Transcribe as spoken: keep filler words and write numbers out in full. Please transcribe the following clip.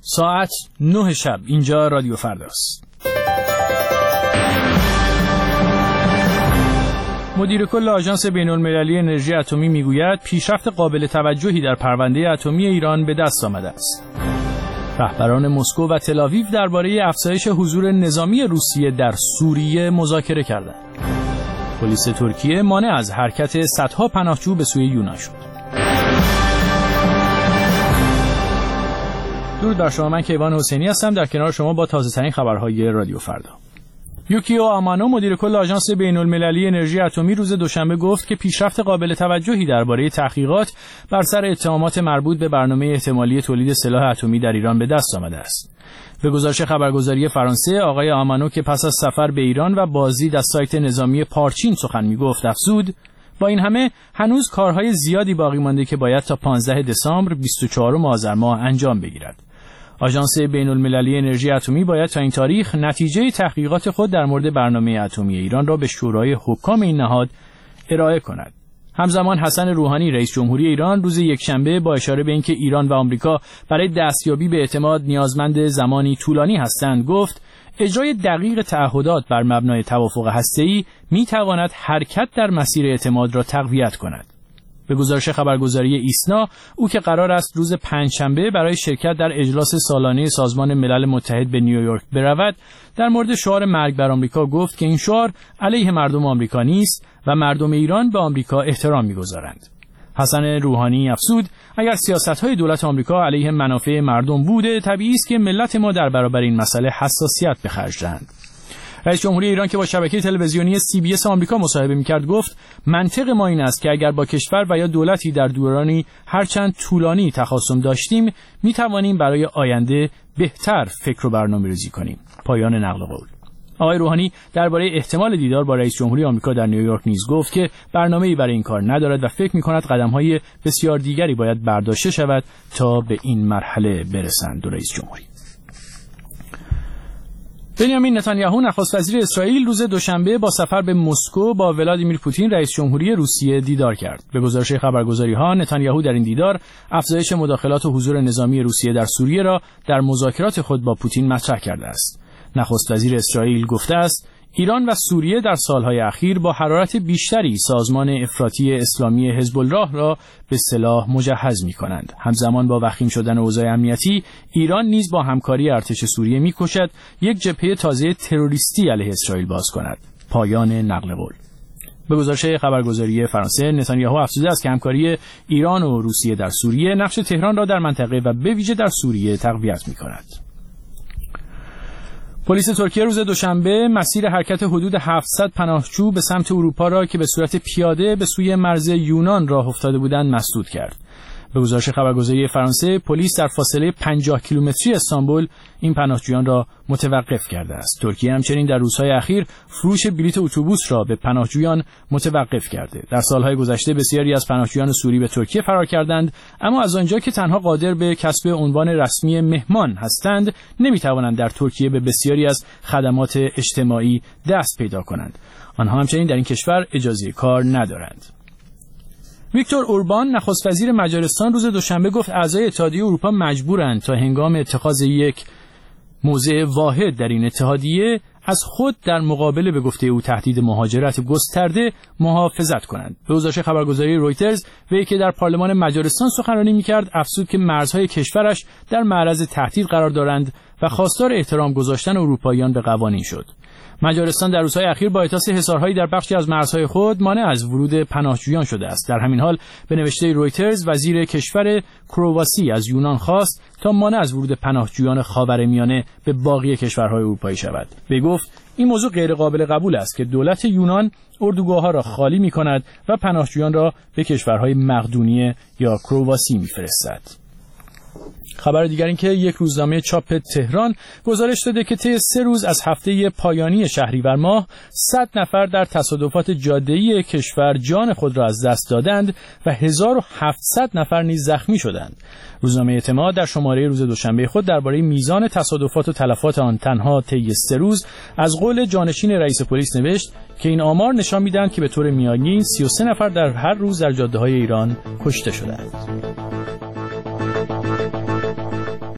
ساعت نه شب. اینجا رادیو فرداست. مدیر کل آژانس بین‌المللی انرژی اتمی میگوید پیشرفت قابل توجهی در پرونده اتمی ایران به دست آمده است. رهبران مسکو و تل‌آویو درباره افزایش حضور نظامی روسیه در سوریه مذاکره کردند. پلیس ترکیه مانع از حرکت صدها پناهجو به سوی یونان شد. درود بر شما، من کیوان حسینی هستم در کنار شما با تازه‌ترین خبرهای رادیو فردا. یوکیو آمانو مدیر کل آژانس بین‌المللی انرژی اتمی روز دوشنبه گفت که پیشرفت قابل توجهی درباره تحقیقات بر سر اتهامات مربوط به برنامه احتمالی تولید سلاح اتمی در ایران به دست آمده است. به گزارش خبرگزاری فرانسه، آقای آمانو که پس از سفر به ایران و بازدید از سایت نظامی پارچین سخن می‌گفت افزود: با این همه هنوز کارهای زیادی باقی مانده که باید تا پانزده دسامبر بیست و چهارم آذر ماه انجام بگیرد. آژانس بین‌المللی انرژی اتمی باید تا این تاریخ نتیجه تحقیقات خود در مورد برنامه اتمی ایران را به شورای حکام این نهاد ارائه کند. همزمان حسن روحانی رئیس جمهوری ایران روز یکشنبه با اشاره به اینکه ایران و آمریکا برای دستیابی به اعتماد نیازمند زمانی طولانی هستند گفت: اجرای دقیق تعهدات بر مبنای توافق هسته‌ای می‌تواند حرکت در مسیر اعتماد را تقویت کند. به گزارش خبرگزاری ایسنا، او که قرار است روز پنجشنبه برای شرکت در اجلاس سالانه سازمان ملل متحد به نیویورک برود، در مورد شعار مرگ بر آمریکا گفت که این شعار علیه مردم آمریکا نیست و مردم ایران به آمریکا احترام می‌گذارند. حسن روحانی افزود: اگر سیاست‌های دولت آمریکا علیه منافع مردم بوده، طبیعی است که ملت ما در برابر این مسئله حساسیت به خرج دهند. رئیس جمهوری ایران که با شبکه تلویزیونی سی بی اس آمریکا مصاحبه می‌کرد گفت: منطق ما این است که اگر با کشور و یا دولتی در دورانی هرچند طولانی تخاصم داشتیم، می‌توانیم برای آینده بهتر فکر و برنامه‌ریزی کنیم. پایان نقل قول. آقای روحانی درباره احتمال دیدار با رئیس جمهوری آمریکا در نیویورک نیز گفت که برنامه‌ای برای این کار ندارد و فکر می‌کند قدم‌های بسیار دیگری باید برداشته شود تا به این مرحله برسند. دو رئیس جمهوری. بنیامین نتانیاهو نخست وزیر اسرائیل روز دوشنبه با سفر به مسکو با ولادیمیر پوتین رئیس جمهوری روسیه دیدار کرد. به گزارش خبرگزاری‌ها، نتانیاهو در این دیدار افزایش مداخلات و حضور نظامی روسیه در سوریه را در مذاکرات خود با پوتین مطرح کرده است. نخست وزیر اسرائیل گفته است: ایران و سوریه در سالهای اخیر با حرارت بیشتری سازمان افراطی اسلامی حزب الله را به سلاح مجهز می‌کنند. همزمان با وخیم شدن اوضاع امنیتی، ایران نیز با همکاری ارتش سوریه می‌کوشد یک جبهه تازه تروریستی علیه اسرائیل باز کند. پایان نقل قول. به گزارش خبرگزاری فرانسه، نتانیاهو افزوده است که همکاری ایران و روسیه در سوریه نقش تهران را در منطقه و به ویژه در سوریه تقویت می‌کند. پلیس ترکیه روز دوشنبه مسیر حرکت حدود هفتصد پناهجو به سمت اروپا را که به صورت پیاده به سوی مرز یونان راه افتاده بودند مسدود کرد. به گزارش خبرگزاری فرانسه، پلیس در فاصله پنجاه کیلومتری استانبول این پناهجویان را متوقف کرده است. ترکیه همچنین در روزهای اخیر فروش بلیط اتوبوس را به پناهجویان متوقف کرده. در سالهای گذشته بسیاری از پناهجویان سوری به ترکیه فرار کردند، اما از آنجا که تنها قادر به کسب عنوان رسمی مهمان هستند، نمی‌توانند در ترکیه به بسیاری از خدمات اجتماعی دست پیدا کنند. آنها همچنین در این کشور اجازه کار ندارند. ویکتور اوربان نخست وزیر مجارستان روز دوشنبه گفت اعضای اتحادیه اروپا مجبورند تا هنگام اتخاذ یک موضع واحد در این اتحادیه از خود در مقابل به گفته او تهدید مهاجرت گسترده محافظت کنند. به گزارش خبرگزاری رویترز، وی که در پارلمان مجارستان سخنرانی می‌کرد افزود که مرزهای کشورش در معرض تهدید قرار دارند و خواستار احترام گذاشتن اروپاییان به قوانین شد. مجارستان در روزهای اخیر با احداث حصارهایی در بخشی از مرزهای خود مانع از ورود پناهجویان شده است. در همین حال به نوشته رویترز، وزیر کشور کرواسی از یونان خواست تا مانع از ورود پناهجویان خاورمیانه به باقی کشورهای اروپایی شود. وی گفت این موضوع غیر قابل قبول است که دولت یونان اردوگاه‌ها را خالی می‌کند و پناهجویان را به کشورهای مقدونیه یا کرواسی می‌فرستد. خبر دیگر این که یک روزنامه چاپ تهران گزارش داده که طی سه روز از هفته پایانی شهریور ماه صد نفر در تصادفات جاده‌ای کشور جان خود را از دست دادند و هزار و هفتصد نفر نیز زخمی شدند. روزنامه اعتماد در شماره روز دوشنبه خود درباره میزان تصادفات و تلفات آن تنها طی سه روز از قول جانشین رئیس پلیس نوشت که این آمار نشان می‌دهند که به طور میانگین سی و سه نفر در هر روز در جاده‌های ایران کشته شدند.